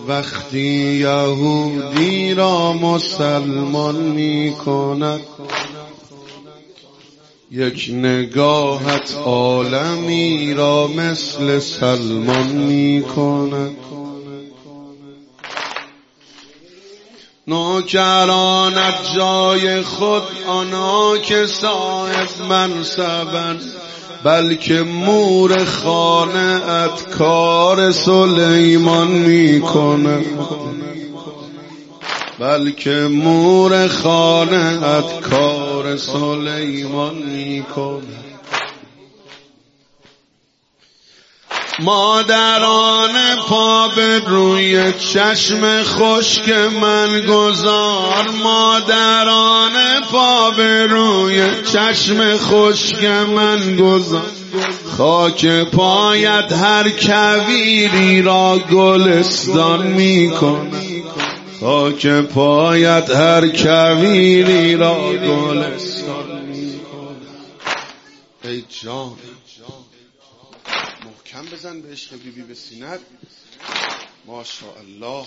وقتی یهودی را مسلمان می کند، یک نگاهت عالمی را مثل سلمان می کند. نوکرانت جای خود آنها که صاحب منصبند، بلکه مور خانه ات کار سلیمان می کند، بلکه مور خانه ات کار سلیمان می کند. مادران پا به روی چشم خشک من گذار، مادران پا به روی چشم خشک من گذار، خاک پایت هر کویری را گلستان می کند، خاک پایت هر کویری را گلستان می کند. ای جان محکم بزن به عشق بی بی به سینت. ماشاءالله.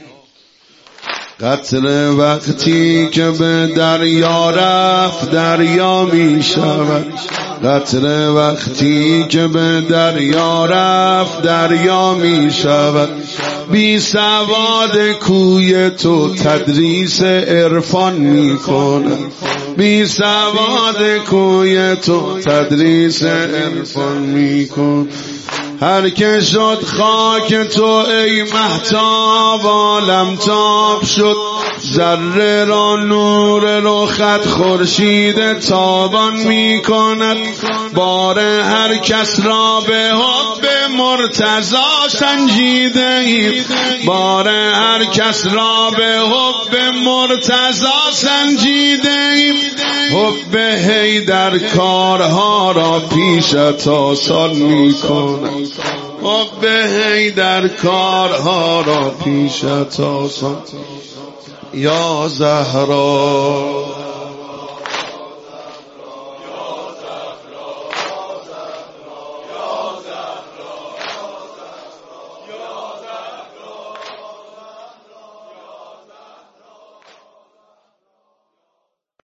قطره وقتی که به دریا رفت دریا می شود، قطره وقتی که به دریا رفت دریا می شود. بی سواد کوی تو تدریس عرفان می کند، بی سواد کوی تو تدریس عرفان می کند. هر که شد خاک تو ای مهتاب عالم تاب شد، ذره را نور رخت خورشید تابان می کند. بار هر کس را به حب مرتضی سنجیده ایم، بار هر کس را به حب مرتضی سنجیده ایم. حب حیدر کارها را پیشت آسان می کند، حب حیدر کارها را پیشت آسان. یا زهرا